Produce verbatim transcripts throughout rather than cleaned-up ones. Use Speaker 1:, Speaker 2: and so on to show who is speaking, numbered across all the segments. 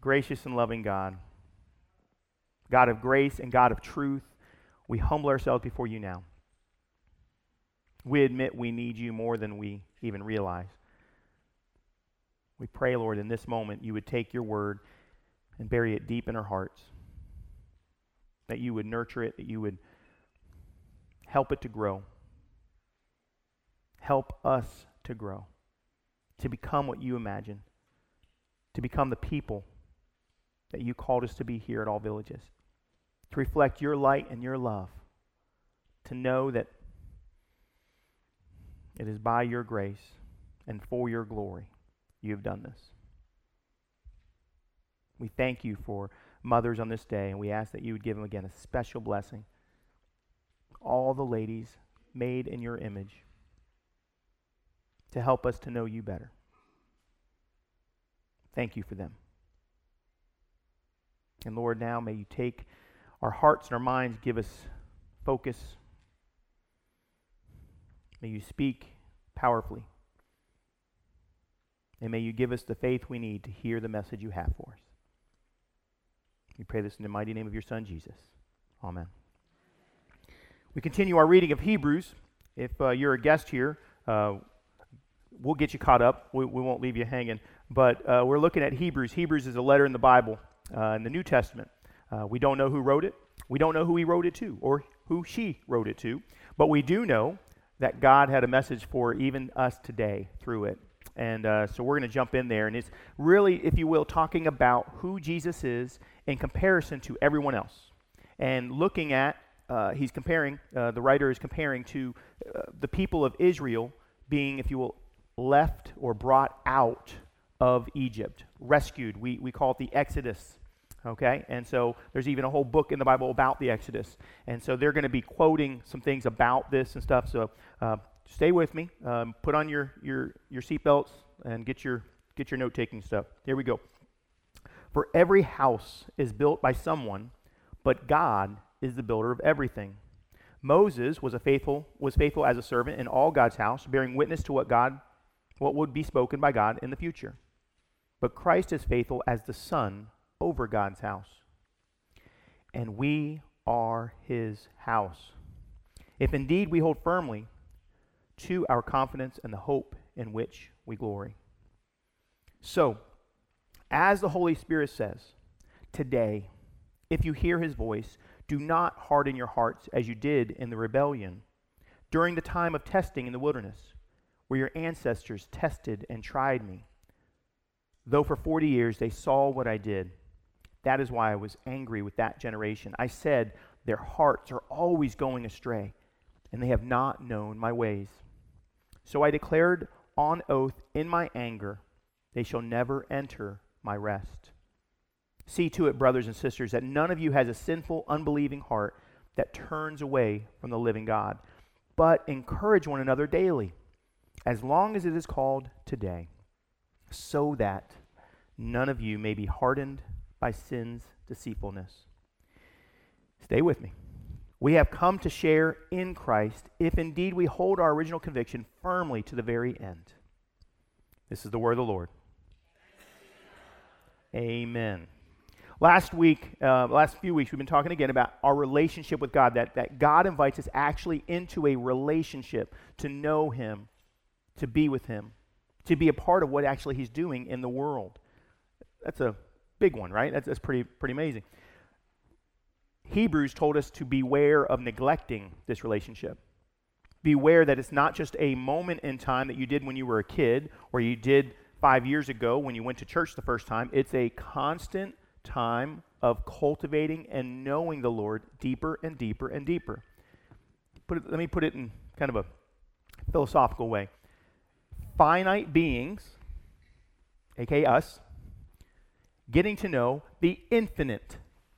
Speaker 1: Gracious and loving God, God of grace and God of truth, we humble ourselves before you now. We admit we need you more than we even realize. We pray, Lord, in this moment you would take your word and bury it deep in our hearts, that you would nurture it, that you would help it to grow. Help us to grow, to become what you imagine, to become the people that you called us to be here at All Villages, to reflect your light and your love, to know that it is by your grace and for your glory you have done this. We thank you for mothers on this day, and we ask that you would give them again a special blessing. All the ladies made in your image, to help us to know you better. Thank you for them. And Lord, now may you take our hearts and our minds, give us focus. May you speak powerfully. And may you give us the faith we need to hear the message you have for us. We pray this in the mighty name of your Son, Jesus. Amen. We continue our reading of Hebrews. If uh, you're a guest here, uh, we'll get you caught up. We, we won't leave you hanging. But uh, we're looking at Hebrews. Hebrews is a letter in the Bible, uh, in the New Testament. Uh, we don't know who wrote it. We don't know who he wrote it to or who she wrote it to. But we do know that God had a message for even us today through it. And uh, so we're going to jump in there. And it's really, if you will, talking about who Jesus is in comparison to everyone else. And looking at, uh, he's comparing, uh, the writer is comparing to uh, the people of Israel being, if you will, left or brought out of Egypt, rescued. We we call it the Exodus, okay? And so there's even a whole book in the Bible about the Exodus. And so they're going to be quoting some things about this and stuff. So uh, stay with me. Um, put on your your your seatbelts and get your get your note-taking stuff. Here we go. For every house is built by someone, but God is the builder of everything. Moses was a faithful was faithful as a servant in all God's house, bearing witness to what God what would be spoken by God in the future. But Christ is faithful as the Son over God's house. And we are his house, if indeed we hold firmly to our confidence and the hope in which we glory. So, as the Holy Spirit says, today, if you hear his voice, do not harden your hearts as you did in the rebellion during the time of testing in the wilderness, where your ancestors tested and tried me. Though for forty years they saw what I did, that is why I was angry with that generation. I said, their hearts are always going astray, and they have not known my ways. So I declared on oath in my anger, they shall never enter my rest. See to it, brothers and sisters, that none of you has a sinful, unbelieving heart that turns away from the living God, but encourage one another daily, as long as it is called today, so that none of you may be hardened by sin's deceitfulness. Stay with me. We have come to share in Christ if indeed we hold our original conviction firmly to the very end. This is the word of the Lord. Amen. Last week, uh, last few weeks, we've been talking again about our relationship with God, that, that God invites us actually into a relationship to know him, to be with him, to be a part of what actually he's doing in the world. That's a big one, right? That's, that's pretty, pretty amazing. Hebrews told us to beware of neglecting this relationship. Beware that it's not just a moment in time that you did when you were a kid or you did five years ago when you went to church the first time. It's a constant time of cultivating and knowing the Lord deeper and deeper and deeper. Put it, let me put it in kind of a philosophical way. Finite beings, aka us, getting to know the infinite.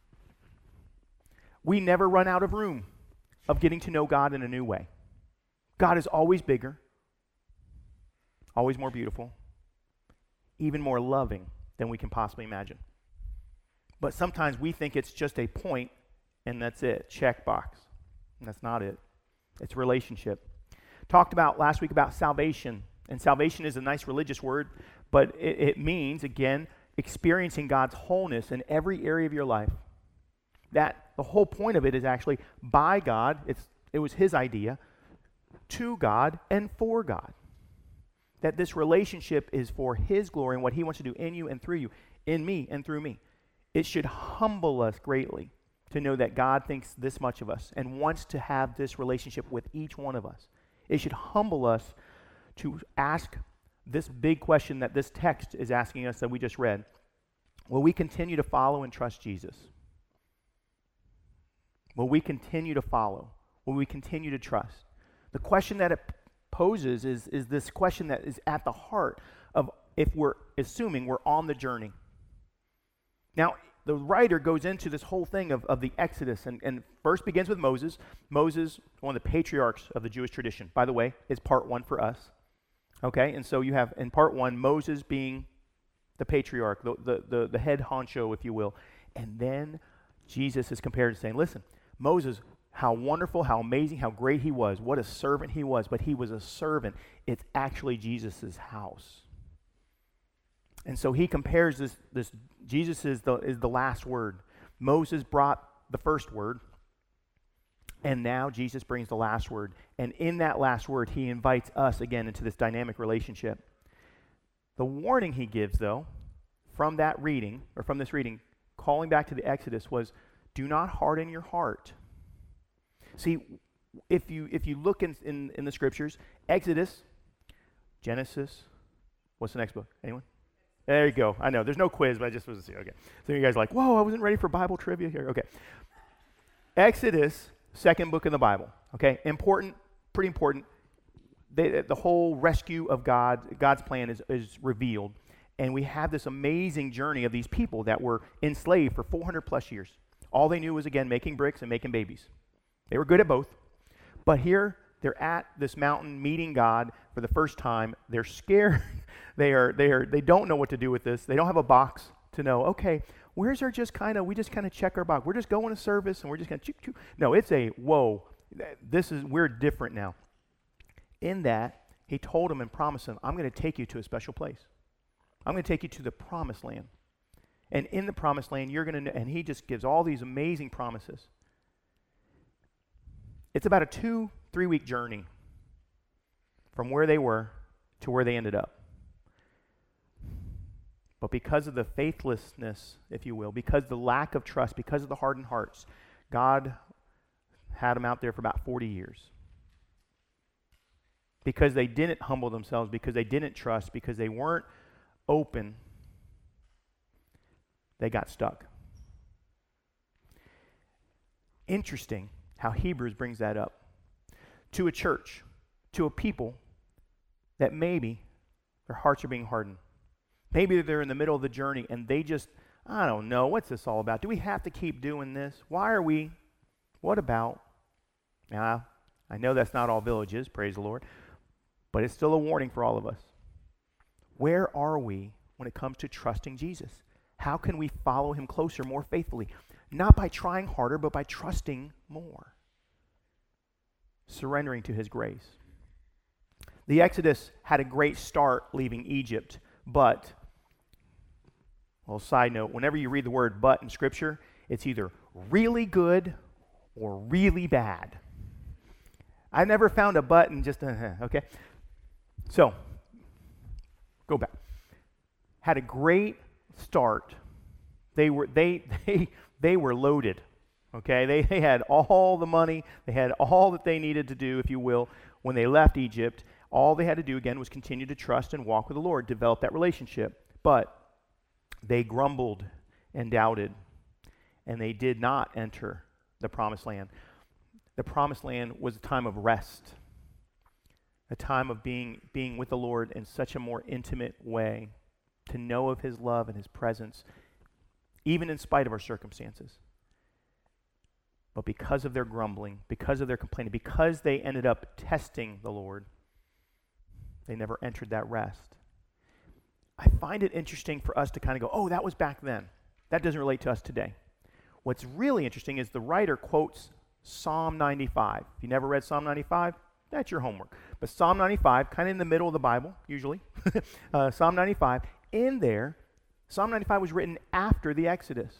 Speaker 1: We never run out of room of getting to know God in a new way. God is always bigger, always more beautiful, even more loving than we can possibly imagine. But sometimes we think it's just a point and that's it, check box. And that's not it. It's relationship. Talked about last week about salvation. And salvation is a nice religious word, but it, it means, again, experiencing God's wholeness in every area of your life. That the whole point of it is actually by God, it's, it was his idea, to God and for God. That this relationship is for his glory and what he wants to do in you and through you, in me and through me. It should humble us greatly to know that God thinks this much of us and wants to have this relationship with each one of us. It should humble us to ask this big question that this text is asking us that we just read. Will we continue to follow and trust Jesus? Will we continue to follow? Will we continue to trust? The question that it poses is, is this question that is at the heart of if we're assuming we're on the journey. Now, the writer goes into this whole thing of, of the Exodus and, and first begins with Moses. Moses, one of the patriarchs of the Jewish tradition. By the way, is part one for us. Okay, and so you have in part one, Moses being the patriarch, the, the, the, the head honcho, if you will. And then Jesus is compared to saying, listen, Moses, how wonderful, how amazing, how great he was. What a servant he was, but he was a servant. It's actually Jesus' house. And so he compares this, this Jesus is the, is the last word. Moses brought the first word, and now Jesus brings the last word. And in that last word, he invites us again into this dynamic relationship. The warning he gives, though, from that reading, or from this reading, calling back to the Exodus, was do not harden your heart. See, if you if you look in, in, in the scriptures, Exodus, Genesis, what's the next book? Anyone? There you go. I know. There's no quiz, but I just was to see. Okay. So you guys are like, whoa, I wasn't ready for Bible trivia here. Okay. Exodus, second book in the Bible. Okay. Important, pretty important. They, the whole rescue of God, God's plan is, is revealed. And we have this amazing journey of these people that were enslaved for four hundred plus years. All they knew was, again, making bricks and making babies. They were good at both. But here, they're at this mountain meeting God for the first time. They're scared. They are, they are, they don't know what to do with this. They don't have a box to know, okay, where's our just kind of, we just kind of check our box. We're just going to service and we're just going to, choo, choo. No, it's a, whoa, this is, we're different now. In that, he told them and promised them, I'm going to take you to a special place. I'm going to take you to the promised land. And in the promised land, you're going to, and he just gives all these amazing promises. It's about a two, three week journey from where they were to where they ended up. But because of the faithlessness, if you will, because of the lack of trust, because of the hardened hearts, God had them out there for about forty years. Because they didn't humble themselves, because they didn't trust, because they weren't open, they got stuck. Interesting how Hebrews brings that up. To a church, to a people that maybe their hearts are being hardened. Maybe they're in the middle of the journey and they just, I don't know, what's this all about? Do we have to keep doing this? Why are we? What about? Now, I know that's not all villages, praise the Lord, but it's still a warning for all of us. Where are we when it comes to trusting Jesus? How can we follow him closer, more faithfully? Not by trying harder, but by trusting more. Surrendering to his grace. The Exodus had a great start leaving Egypt, but, well, side note, whenever you read the word but in Scripture, it's either really good or really bad. I never found a but in just, a, okay? So, go back. Had a great start. They were they they they were loaded. Okay? They they had all the money, they had all that they needed to do, if you will, when they left Egypt. All they had to do again was continue to trust and walk with the Lord, develop that relationship. But they grumbled and doubted, and they did not enter the promised land. The promised land was a time of rest, a time of being being with the Lord in such a more intimate way, to know of his love and his presence, even in spite of our circumstances. But because of their grumbling, because of their complaining, because they ended up testing the Lord, they never entered that rest. I find it interesting for us to kind of go, oh, that was back then. That doesn't relate to us today. What's really interesting is the writer quotes Psalm ninety-five. If you never read Psalm ninety-five, that's your homework. But Psalm ninety-five, kind of in the middle of the Bible, usually, uh, Psalm ninety-five, in there, Psalm ninety-five was written after the Exodus.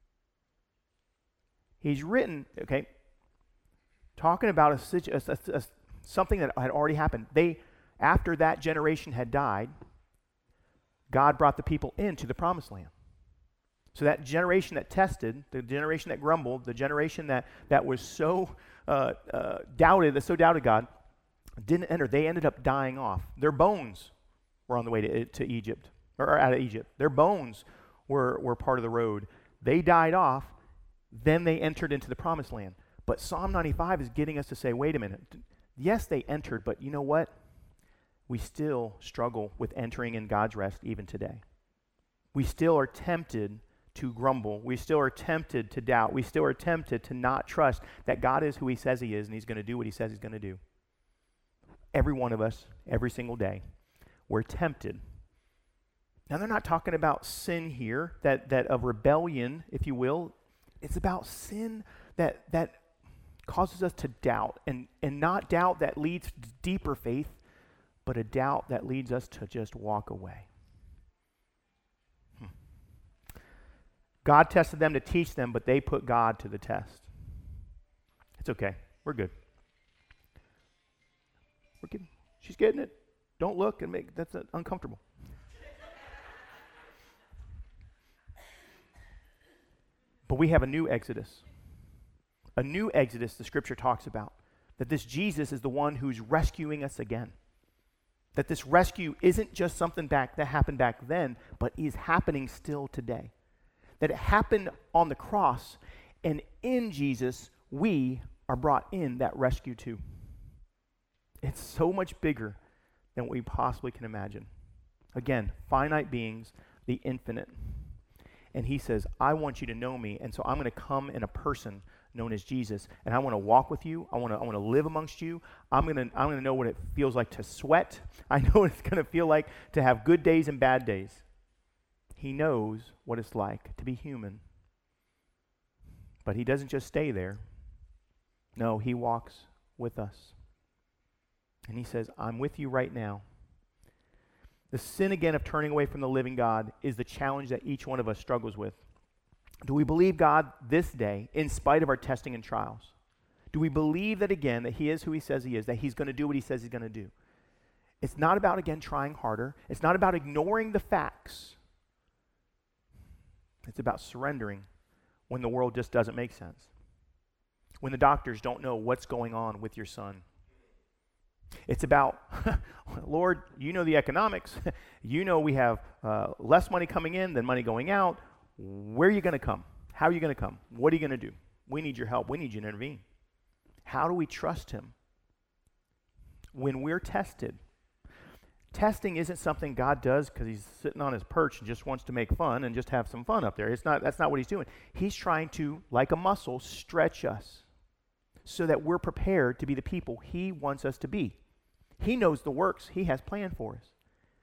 Speaker 1: He's written, okay, talking about a, a, a, a, something that had already happened. They, after that generation had died, God brought the people into the promised land. So that generation that tested, the generation that grumbled, the generation that, that was so uh, uh, doubted, that so doubted God, didn't enter. They ended up dying off. Their bones were on the way to, to Egypt, or out of Egypt. Their bones were, were part of the road. They died off. Then they entered into the promised land. But Psalm ninety-five is getting us to say, wait a minute. Yes, they entered, but you know what? We still struggle with entering in God's rest even today. We still are tempted to grumble. We still are tempted to doubt. We still are tempted to not trust that God is who he says he is and he's going to do what he says he's going to do. Every one of us, every single day, we're tempted. Now, they're not talking about sin here, that, that of rebellion, if you will. It's about sin that, that causes us to doubt, and, and not doubt that leads to deeper faith, but a doubt that leads us to just walk away. Hmm. God tested them to teach them, but they put God to the test. It's okay. We're good. We're getting, she's getting it. Don't look and make, that's uh, uncomfortable. But we have a new Exodus. A new Exodus the scripture talks about. That this Jesus is the one who's rescuing us again. That this rescue isn't just something back that happened back then, but is happening still today. That it happened on the cross, and in Jesus, we are brought in that rescue too. It's so much bigger than what we possibly can imagine. Again, finite beings, the infinite. And he says, I want you to know me, and so I'm going to come in a person known as Jesus, and I want to walk with you. I want to I want to live amongst you. I'm going to I'm going to know what it feels like to sweat. I know what it's going to feel like to have good days and bad days. He knows what it's like to be human. But he doesn't just stay there. No, he walks with us. And he says, I'm with you right now. The sin, again, of turning away from the living God is the challenge that each one of us struggles with. Do we believe God this day in spite of our testing and trials? Do we believe that, again, that he is who he says he is, that he's going to do what he says he's going to do? It's not about, again, trying harder. It's not about ignoring the facts. It's about surrendering when the world just doesn't make sense. When the doctors don't know what's going on with your son. It's about, Lord, you know the economics. You know we have uh, less money coming in than money going out. Where are you going to come? How are you going to come? What are you going to do? We need your help. We need you to intervene. How do we trust him? When we're tested, testing isn't something God does because he's sitting on his perch and just wants to make fun and just have some fun up there. It's not. That's not what he's doing. He's trying to, like a muscle, stretch us so that we're prepared to be the people he wants us to be. He knows the works he has planned for us.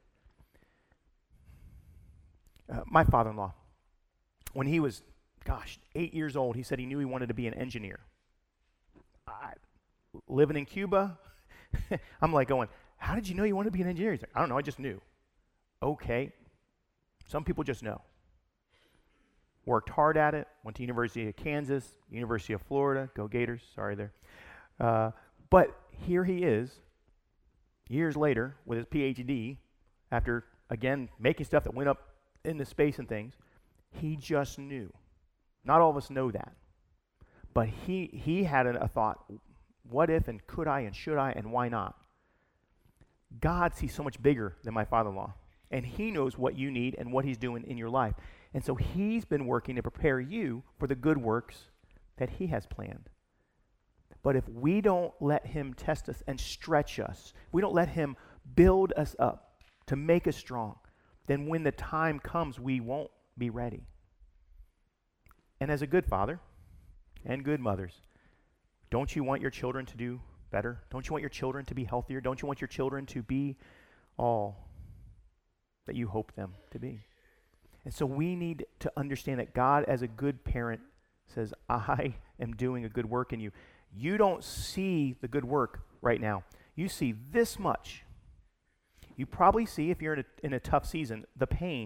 Speaker 1: Uh, my father-in-law, when he was, gosh, eight years old, he said he knew he wanted to be an engineer. I, living in Cuba, I'm like going, how did you know you wanted to be an engineer? He's like, I don't know, I just knew. Okay. Some people just know. Worked hard at it, went to University of Kansas, University of Florida, go Gators, sorry there. Uh, but here he is, years later, with his P H D, after, again, making stuff that went up into space and things. He just knew. Not all of us know that. But he he had a, a thought, what if and could I and should I and why not? God sees so much bigger than my father-in-law. And he knows what you need and what he's doing in your life. And so he's been working to prepare you for the good works that he has planned. But if we don't let him test us and stretch us, we don't let him build us up to make us strong, then when the time comes, we won't be ready. And as a good father and good mothers, don't you want your children to do better? Don't you want your children to be healthier? Don't you want your children to be all that you hope them to be? And so we need to understand that God, as a good parent, says, I am doing a good work in you. You don't see the good work right now. You see this much. You probably see, if you're in a, in a tough season, the pain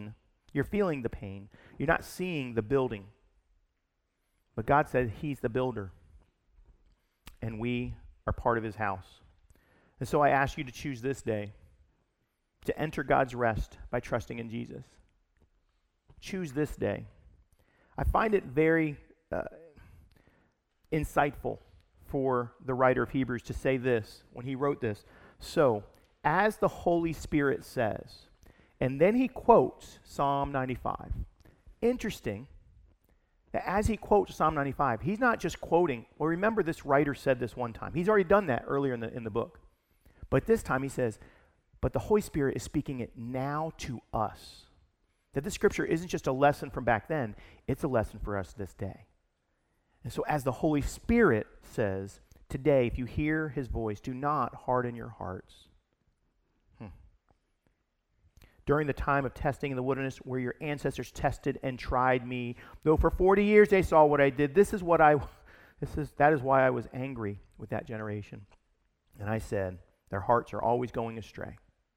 Speaker 1: You're feeling the pain. You're not seeing the building. But God said he's the builder, and we are part of his house. And so I ask you to choose this day to enter God's rest by trusting in Jesus. Choose this day. I find it very uh, insightful for the writer of Hebrews to say this when he wrote this. So, as the Holy Spirit says, and then he quotes Psalm ninety-five. Interesting that as he quotes Psalm ninety-five, he's not just quoting, well, remember this writer said this one time. He's already done that earlier in the, in the book. But this time he says, but the Holy Spirit is speaking it now to us. That this scripture isn't just a lesson from back then, it's a lesson for us this day. And so as the Holy Spirit says, today, if you hear his voice, do not harden your hearts. Hmm. During the time of testing in the wilderness where your ancestors tested and tried me, though for forty years they saw what I did, this is what I, this is, that is why I was angry with that generation. And I said, their hearts are always going astray.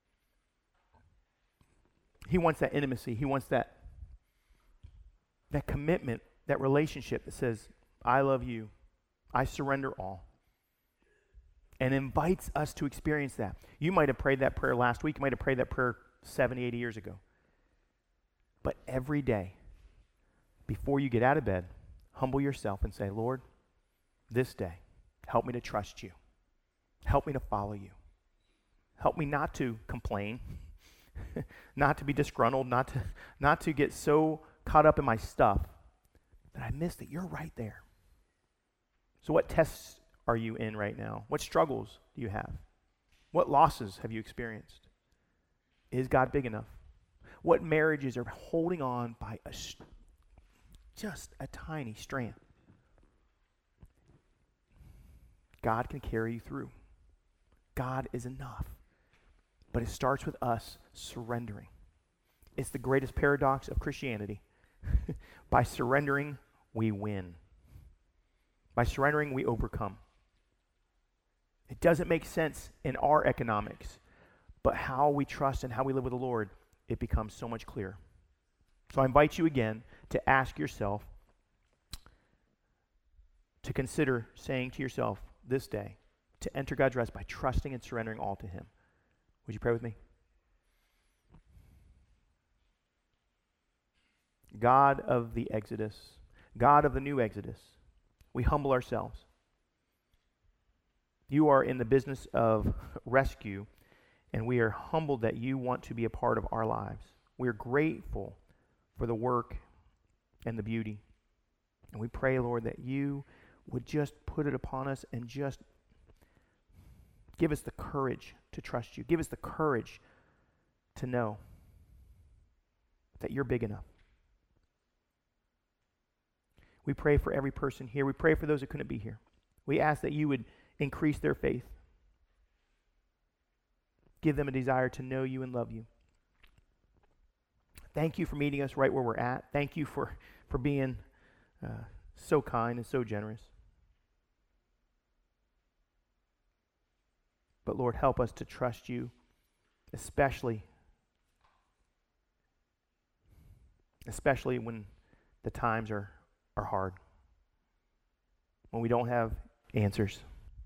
Speaker 1: He wants that intimacy. He wants that, that commitment, that relationship that says, I love you. I surrender all. And invites us to experience that. You might have prayed that prayer last week. You might have prayed that prayer seventy, eighty years ago. But every day, before you get out of bed, humble yourself and say, Lord, this day, help me to trust you. Help me to follow you. Help me not to complain, not to be disgruntled, not to, not to get so caught up in my stuff that I miss that you're right there. So what tests are you in right now? What struggles do you have? What losses have you experienced? Is God big enough? What marriages are holding on by a, just a tiny strand? God can carry you through. God is enough. But it starts with us surrendering. It's the greatest paradox of Christianity. By surrendering, we win. By surrendering, we overcome. It doesn't make sense in our economics, but how we trust and how we live with the Lord, it becomes so much clearer. So I invite you again to ask yourself, to consider saying to yourself this day, to enter God's rest by trusting and surrendering all to him. Would you pray with me? God of the Exodus, God of the new Exodus, we humble ourselves. You are in the business of rescue, and we are humbled that you want to be a part of our lives. We are grateful for the work and the beauty. And we pray, Lord, that you would just put it upon us and just give us the courage to trust you. Give us the courage to know that you're big enough. We pray for every person here. We pray for those who couldn't be here. We ask that you would increase their faith. Give them a desire to know you and love you. Thank you for meeting us right where we're at. Thank you for, for being uh, so kind and so generous. But Lord, help us to trust you, especially, especially when the times are, are hard, when we don't have answers.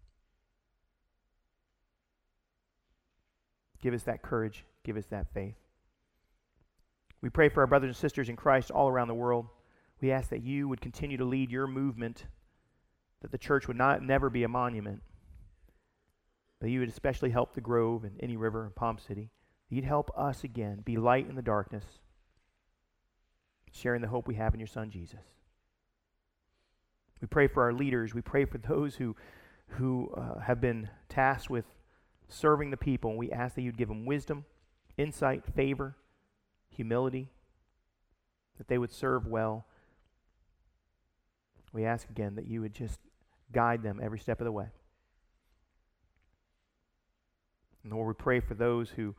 Speaker 1: Give us that courage. Give us that faith. We pray for our brothers and sisters in Christ all around the world. We ask that you would continue to lead your movement, that the church would not never be a monument, but you would especially help the Grove and Any River and Palm City. You'd help us again be light in the darkness, sharing the hope we have in your Son, Jesus. We pray for our leaders. We pray for those who, who uh, have been tasked with serving the people, and we ask that you'd give them wisdom, insight, favor, humility, that they would serve well. We ask again that you would just guide them every step of the way. And Lord, we pray for those who,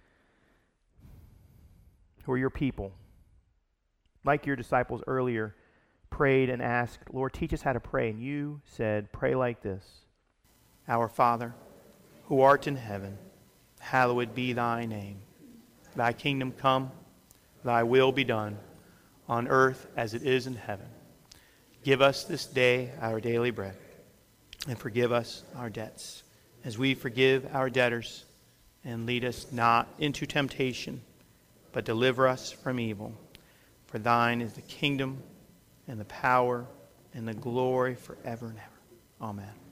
Speaker 1: who are your people. Like your disciples earlier, prayed and asked, Lord, teach us how to pray. And you said, pray like this. Our Father, who art in heaven, hallowed be thy name. Thy kingdom come, thy will be done on earth as it is in heaven. Give us this day our daily bread, and forgive us our debts, as we forgive our debtors. And lead us not into temptation, but deliver us from evil. For thine is the kingdom, and the power, and the glory forever and ever. Amen.